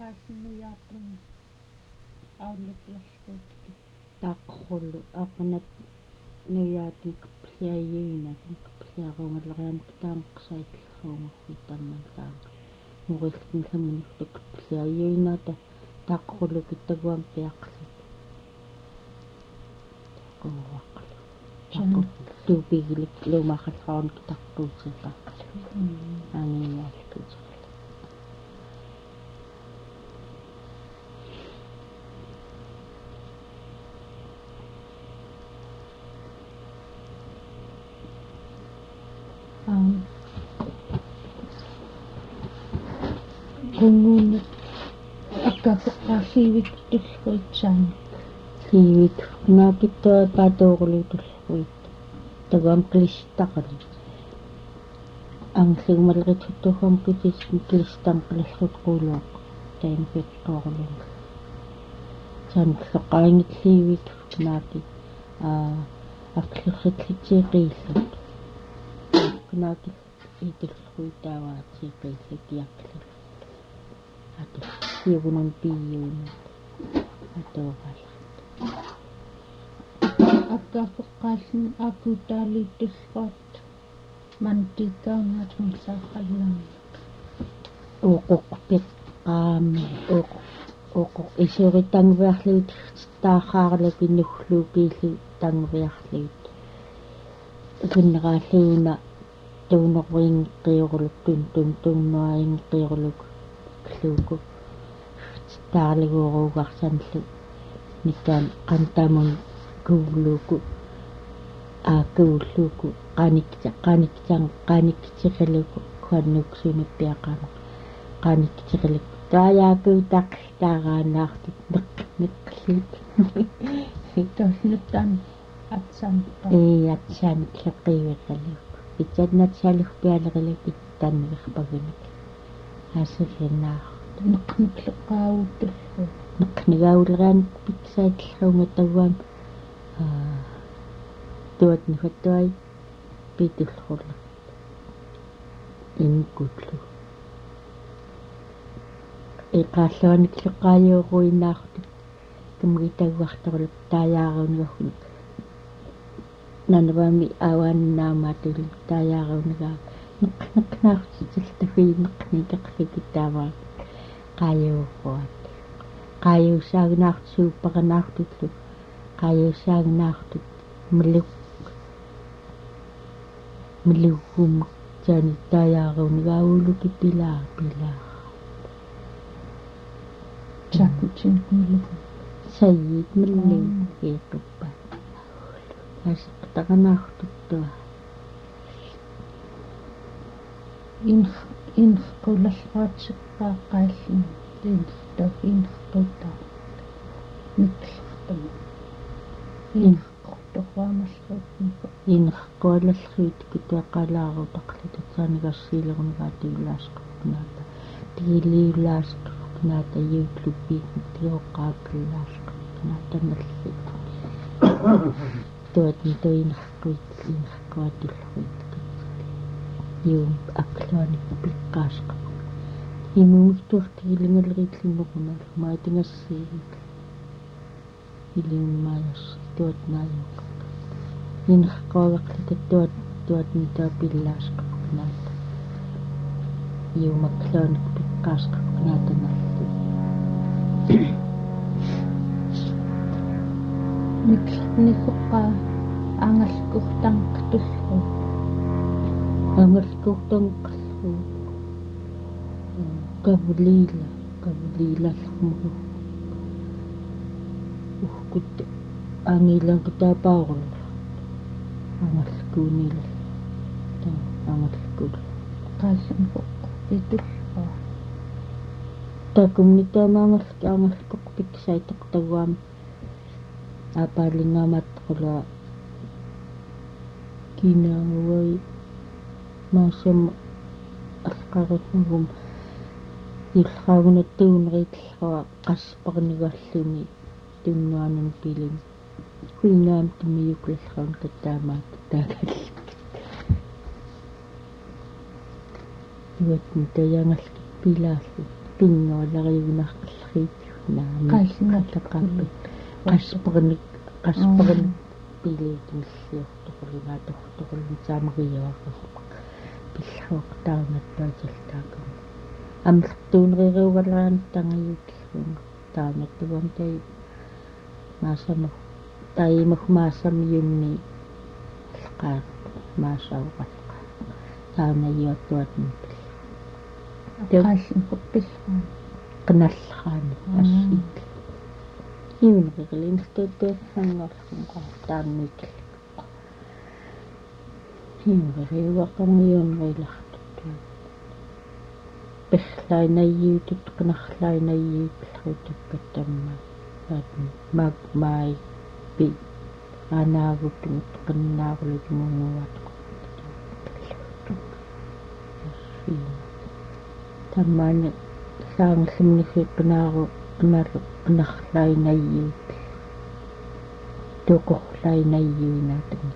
qaassinnuyaartun aulluklasskuutki taqullu aqnat nuyaatun qippiayuina qippiaruungaleriamak taanqsaitllruungorri tammantaaq muriltinsamuni qippiayuinata taqullu kittaguam piaqli qurraqlu taqu tuupigilik luumaqallraun kitaqquusiqaqlu angiaalkut kunguun akkapeqqaasiivik tullruitsaani siivik naakittua paatuuqulutulluit taguam qilistaqali angsigmalrituttuham kitis kilistamqillerrut quuluaq tain piqqoorlum san qaqaingit siivik naaki aqlurritlitiiqiillut naaki itulluitaavaatiiqiillut yaqlu atu siugunun piiyuunut atuuqala akkapeqqaalsin aakuutaaliittulluat mantikkaungatun saaqallaan uquqpiqqaami uqu isuritangviarlut taaqaarluk innugluukiillu tangviarlut kunneraalluuna tuunorriinqiorluk tunnuainqiorluk kluuku taarliguuruugarsanlu nikkaan qantamun kuuluuku aakuulluuku qaniktiqaluku kuannuksuunippiaqama qaniktiqaluk taayaakuu taaqaanaartut neqqlut tosnuttan atsan atsaanit leqiiviqaluk pitannat salugpialerluk pittannigerpagunik haasillinaar neqqnikleqaavutullu neqqnigauleraan pitsaitllruunga taguam tuatnifattuai pitullrulla inkutlu iqaalluanikleqaayuuruinaartut kumgitaguartorluk taayaaruunigahunik nanavami awaannaamaatullu taayaaruunigaa neqqnaartitilltafi neqqniteqlikitaavaa qaayuuruat qaayuussaagunaartu suupparanaartullu qaayuussaagunaartut miluggum taani taayaaruunigaavuluki pilaa sakutsinkumiluk sayit millu iiquppa asiqtaqanaartuttua inqulallraatseqqaaqqaallin inquttaa niklertama inqortorwaamalluutniku inqquallalluit kituaqalaaruutaqlututsaanigassiilerunigaatiulaasqarpunaata tigiliulaasqarpunaata yuutluppiit tiuqqaappillaasqarpunaata nalli tuatnituinerquatulluit yuum aqluanik piqqaasqarpu imumiktuartigilingaleriitlinnoqunal maatingassiigit iliummaayas tuatnaayuq inerquagaqlitat tuatnitaapillaasqarpunaata yuumaqluanik piqqaasqarpunaata nalli niklernisoqqaa aangalkurtanqtullu angalkurtanqallu kavuliilallmugu uhkut angiilankutaapaarula angalkuunila angalkul qaallanquq pitullu takumnitaamaangalki angalkuq piksaitaqtaguam apaalingaamattaqula kinaawai maasam алqaritnugum юллраагунаттуунерииллаа qassparnigaalluni tunnuanun pilin huinaam tumiyuklallraun tattaamaat taakallik tuatni tayangallik pilaallut пингоолериунартиллерит qaallunallaqappi qaspernik пилиитимиллиортоқулунаа тортоқулун таамагиуақарпа пиллуоқтаарнаттуаталтаакам амлертуунериругалаан тангаюутлуун таанаттугам тай маасама таимах маасамиунни алқаа маасауқалқа таанаюаттуатни qaallunpillaa qinalleraani ассит иунерилинстуттуассангорлунгаа таанникл иунериуаққамиунерилартутту перлайнайюутут qinarlainayuuтлерутуккат тамма таатни май пи анаагуттумут qinnaarulutumunuat таммаани саангерлимнифи qinaaru qinaaru qinarlainayuut туқорлаинайюунаатангла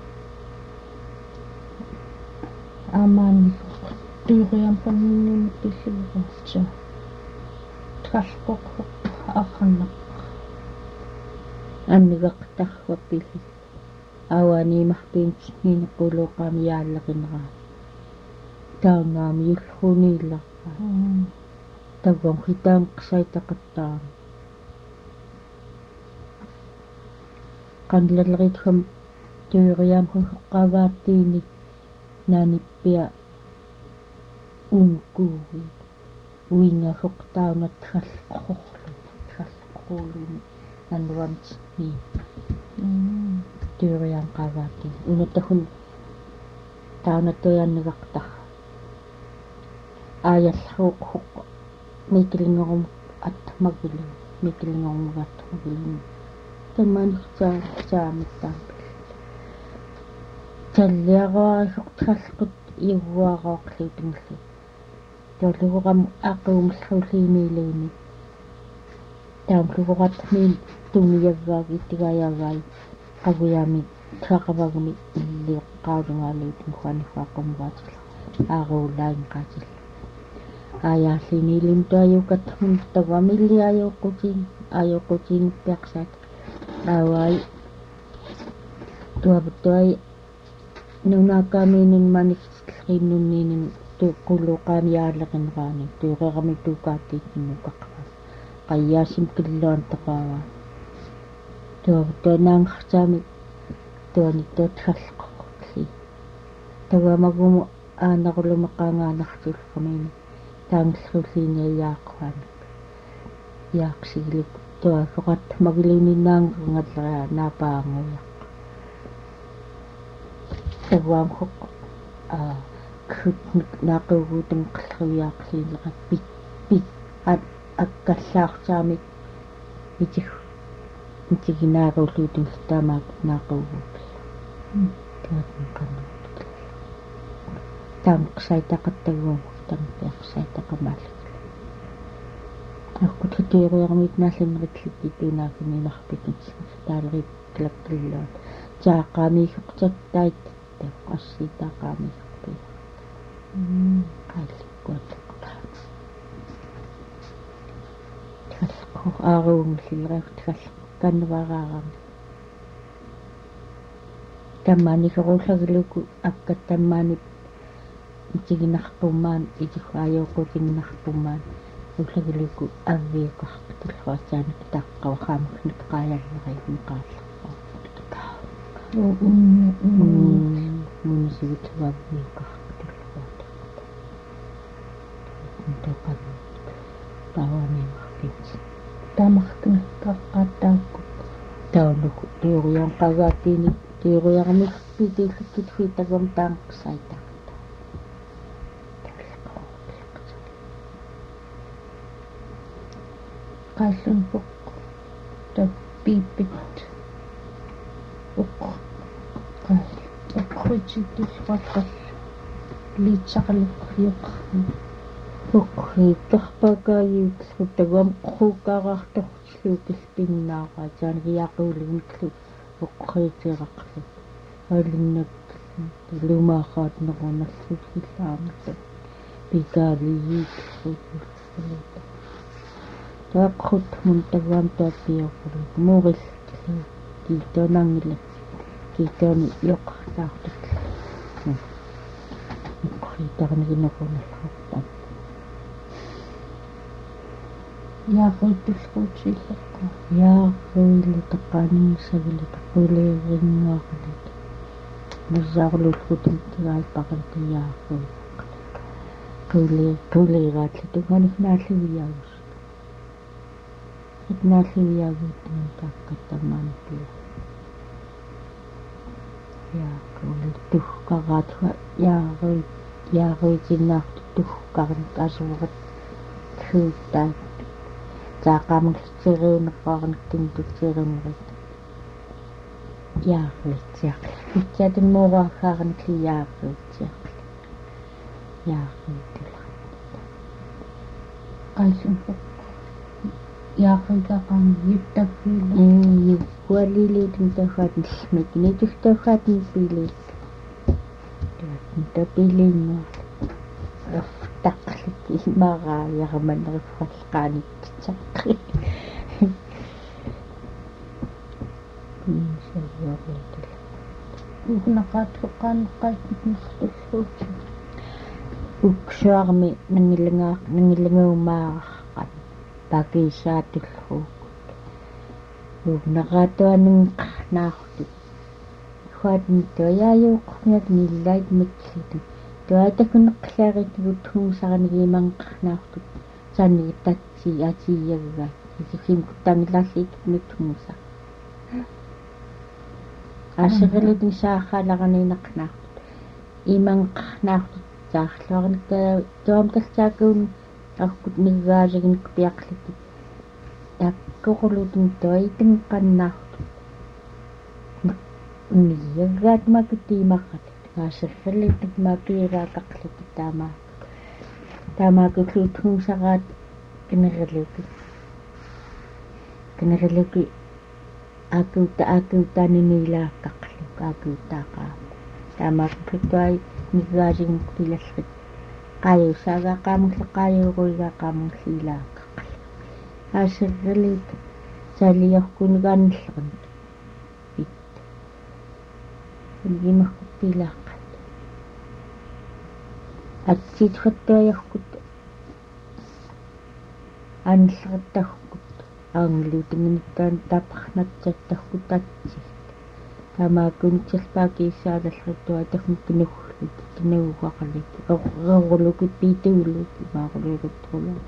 аамаанник түйриампаннин пиллугуарча тралқоққоқ арнақ аннигақтарва пилли ауанимарпиинтсниин қулуқаами яаллақинераа таангаами юллуниилларпаа тагом хитаам қсайтақаттаа qanlallerithum tuuriaamhun heqqavaattiini naanippiа unkuugi uingafoqtaunat trallqorluuni annuamtni tuuriaam qavaatti unutahun taunattuiannigaqtar aayallruuq miklingerum atmagilu miklingerumugatmagilu таммаанихтаамиттаам таллиараахорталлеқут иугуараоқлутумлу толугорам ақуумллулиимиилууни таамлугоратмин тумияггааги иттигаяагаи қагуяами таақавагми иллиэққаалунгаалуутум хуанифааққумгаатила ааруулаин qaatilla аяаллинилим тааюкатхун тагамиллиаёққутин аёққутин пиарсаат авай туабтой нунаакааминин маниксиллериннунниинин туққулуқаамиаалеқинраани тууқерами туукааттиитнукаққа қайяасим киллуан тақаава туабтой наангартаами туани туутхаллеққорли тагамагуму аанарулумеққаангаанартуллермини таангиллуллиниаяаққуана яақсигилик туафоқат магилунинаангернгаллериа наапаангуя таваамхоқ кхутник наақугуутам қаллериаақлиинеқат пит аккаллаартаамик митигинааруллуутун таамаак наақугуут таатин канна таамқсайтақаттагуум тампиарсайтақамаал аккутритериармит нааллиннеритлит туунаафиминарпикит таалерит клаккиллуат таақаамиихеқтаттаит таақасситаақаамиихерпи қалликкуатеқта талқо ааруумлилерах талқ каннавараарами таммааниферуллагилуку аккат таммаани итигинарпумаан итихаайоқутигинарпумаан уллагилуку аввиақартуллуасаанак тааққавахаамакник қаалаллеригун qaallерпаа мунисигутваввиақартуллуат унтоқан таавамимарпит таамартунаттааққааттаакку таунуку тууриан qagaattiini тууриармик питиллуккит хуитагам таанқсайта qaallunpoq tappiipit uqqrititullaqall liitsaqalluqqiuqarni uqqriittarpaakaayuutllu tagam quukaaraartortilluukil pinnaaqaa taanigiaaquuligniklu uqqriitiqaqlu алиннак лумаахаат нерунарлут силлаамса пикаалиит qilita taaqrut mun taguam taappiorpulu muurilllu kiitoonangilla kiitooni yoqartaartut ikkoritaarniginerunallortam яақуиттуллуутсииллерпа яақуиллутаққанингсагили таққулеериннуақалит нассаарлуллутин тигаалпақалта яақуи кулеераатлу тугаанифнааллуиаагус итнааллуиаагуттун тааққаттамаанпиа яақулиттухкараатуа яақуитиннаарту тухкарни асуурат хуутаа таақаамерлтериунерпаарниттун тутсеерунерит яақлитсиақ итсаатиммуугаахаарникли яақлитсиақ яақлитула qaisunfuq yaaqitaqan yuttappiila юкуалилиитин таахаатин микинитухтаагаатин пилиит тапилииннуа таққлик имараа яраманнериффаллаанитсаққи савиоритул угнақаатоққаанеққаатнерсуллуут уксуарми нангилангуумаараққат пакисаатуллуукут угнақаатуаннеқарнаартут хуатни тояаюуққмиат ниллайт микклиту туатакунеққлааритгут хунгсаранигиманқарнаартут саннигитатси атияггаат исихимкуттамилаарлиитут митхунгса асерилутин саахааларанинеқнаартут иманқарнаартут таарлуарникка туамталцаакуун аркут ниггаасигник пиақлитик таккоқулутин тоитин қаннаартут ниггаат макутимаққат асеррилитик макиираақақлитик таамаакуллуут хунгсараат кинерилуки акуутаанинилааққарлук акуутаақаа таамаакуллуай ниггаасигник пилаллит qaayussaagaaqaamulleqaayuuruigaaqaamunglilaaqaqqal аасеррилит салиоркунигаанниллерн пит унгимахкуппилааққат атситфаттуаяркут ааниллериттаггут аанглуутингиниттаан тапарнатсаттаггут атсит таамааккунитсерпаакииссаалаллертуа тахмуккинугглут кинаугақалит эррулукут питуулут маақулугуттрулут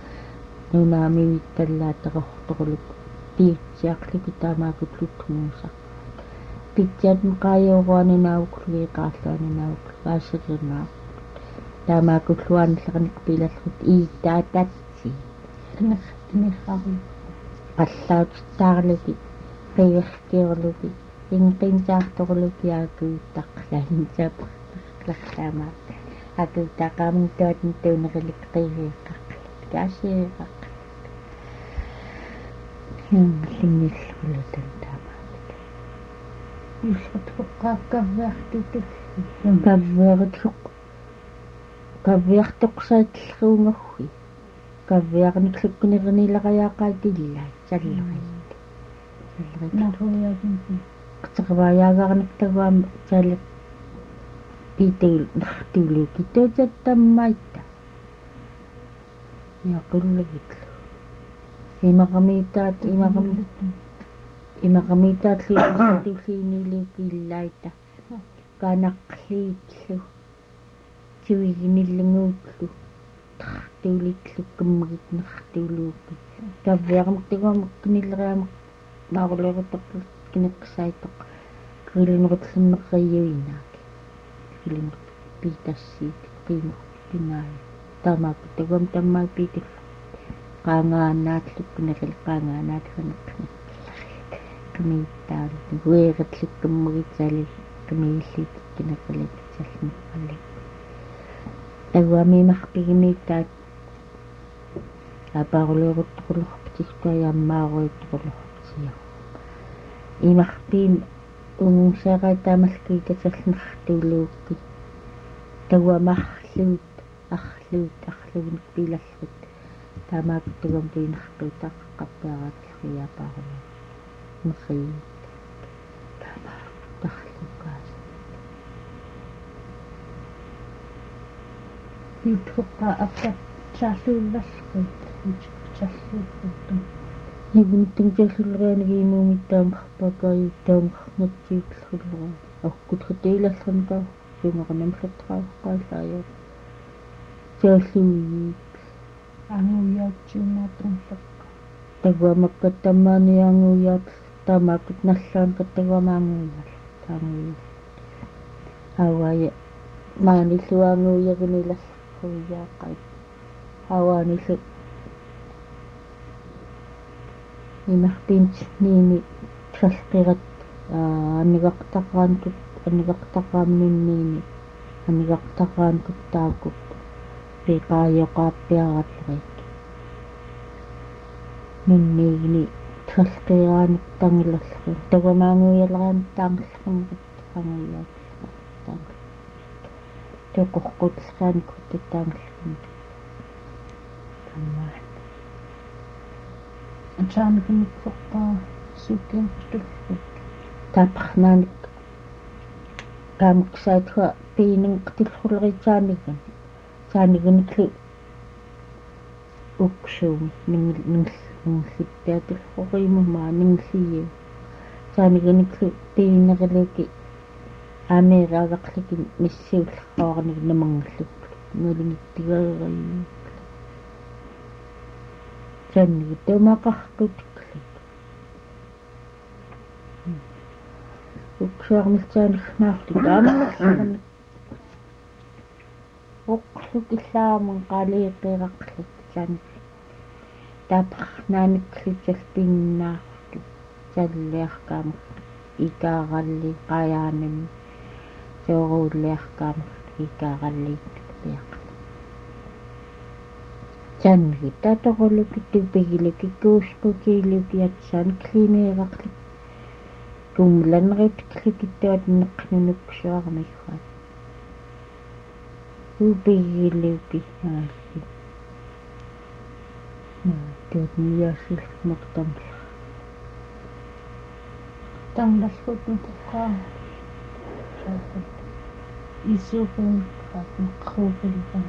нунаамивитталлаатеқорторулук пиитсиарлуки таамаакутлуттумууса питсиат меқаайоруанинауклуиқаарлуанинауклу аасеринаа таамаакуллуаниллерник пилаллут ииттаататси нерхари аллаутиттаарлуки қиверкиорлуки ингqinsaartorlukiaakuuttaqlaansaap ларлаамаа акуутаақаамуттуатин туунерилик қивиеққарлут каасиеқақ лингиллулутан таамаа исутоққааккавваартуту каввиартоқсаатллерунгорфи каввиарниклуккунернилеқаяақаатиллаа саллерит наруяагинпи qeqvaayaagarniktagaam saalat piituul nertuuluki tuutatammaita yaqullegitlu imaqamiitaatliiqartuulliinilukiillaita kaanaqliitlu tuiginillanguutlu tartuulitlu kammagit nertuuluuki kavviaqamiktagaamukkinilleriamaq naarulorutaqlu кинеққсаитоқ крилинерутлуннеққайюинаак крилинер питассиит қимер пинаай таамааппи тагуам таммаа питил qaangaaнаатлуккунерил qaangaaнаатханеққни камииттаал гуеретлуккаммагитсаали камииллит кинеққалитсаллни тагуамимарпигимииттаат апаарулуурутторлорпитигтуаяммааруйторлорпитиа имарпиин таамаактугам тиинэрпитаа қаппиараатиллиапаарна мери таама тарлукаас Juttukka akka saasuullassut salluuttun нигунтэн жааллулерианагиимуумит таамарпакаи таамарнатсиутллура аккутхатеилаллернгаа сумеқанамлаттрааққаалаая сааллуи ангуяатсунаатунлакка тагуамаккаттаммааниангуяат таамааккут наллаан каттагуамаангуяал таангуя авая мааниллуаангуягунилаллуяаққай авааниллу имартинт нини тралқират анигартақааннини анигартақаанкут таакут пеқаайоқааппиараллерик нуннигни тралқирааник тангилаллерин тагамаангуялераан таангиллермут ангуяат таанг тоқоққутлааникут таангиллермут таммаа анчааникинниккоққаа суккингтуллут таапарнааник таамаксаатха пиинин қтиллрулеритсааникан сааникуниклу уксуум нингиллиппиатуллоримумаа нингиллиу сааникуниклу пиинерилуки аамеераагақликин миссиуллерхаарник намангаллуп нулингиттигаерайю сааник томақаркутклик уксуармилтаанернаарту таамааллерни оқлукиллааман қалиеқирақлик сааник таапарнааникклутсал пиннаарту саллиаркаама икааралли қаяанами соорууллиаркаама икаараллиит пиақ сааник таторулуки тупигилуки куускукиилукиатсаан клинеерарлик кумланерит кликиттуат неқнунуксуармиггаат тупигилуки ааси тут ниасилмартамл тангерлутнутуккаа исуукун қаққуупилган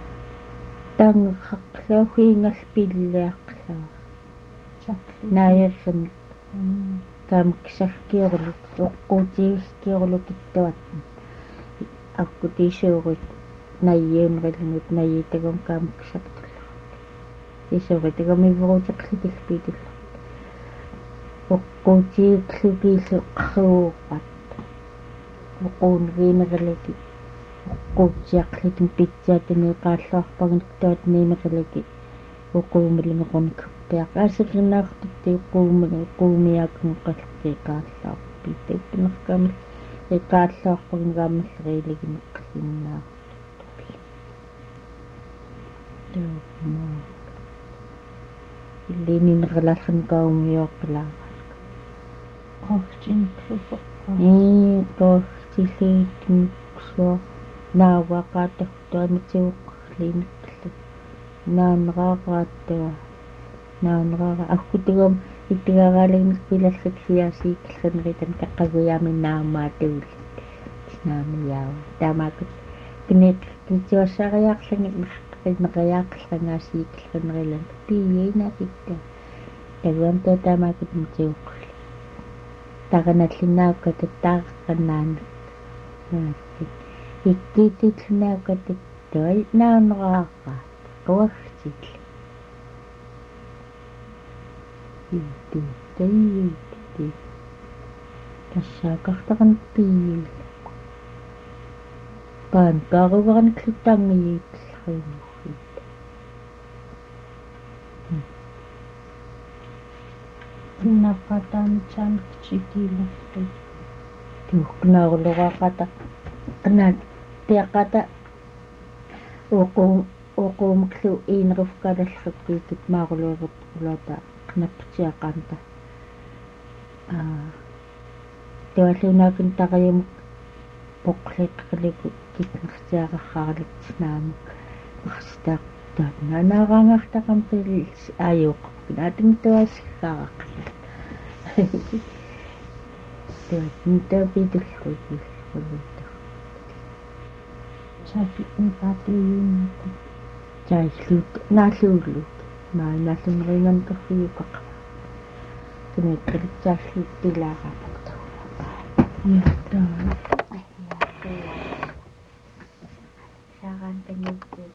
тангеққлауфиингалпиллиақлаа чаклу нааяссан таамаксаркиорулу оққуутигискиорулу аккутисуурит найюнрилнут найитагам каамаксартулла исууритагамивуутеқлитилпитулла оққуутигиклукииллу қаруурпат оқуунгиинерилаки оққуутиақлитин питсаатани қааллуарпагниктуат ниимерилаки оқуумилингеқуник пиақ асернаартитти оқуумиакун қаллқи қааллаарпи таппинеркамил қааллаарпагнигааммаллерилигинеққлиннаа тоо илининералаллерн каумиоққлаа қорчинклупоққаа тоортилиитмиксуа наавақаатахтуамитсуоққлиниккла наанераара аккутугам иттигараалигнис пилаллут сиасииккиллернеритан каққагуяами наамаатуул наамияава таамаакут кинеқ китсуассариаарлангик неқаяаққлангаасииккиллернерилан пииинакитта тагуам таамаакут митсуоққла таганаллинаакка таттаарқаннаана иккиитиллинаакка таттуай наанераақаа қуагсил итти тассаакартаран пиил паан кааругаран клуттаангиииллахиугит иннаққатаанитсааникчикиилэрту туукнаарулораақата qanaat tiaqata uquumuklu iinerufkalallerppiikit maaruluerut ulata qanapputiaqaanta tualluunaakin taqayumuk poqqliqqaliku kitnertiaqarraaralitnaamuk marsitaa Taat naanaaqaangaartaqam pilis aayuuqqapkin aatimituassikaaqaqqa. Taat nitapitullruikulluta. Chapi impatuyunata. Chaislut naalluullut. Naallunneringantorriukaqa. Tunekkalitsaallut tilaaqapaqtuulapa. Yahtaa. Saagaan tangitti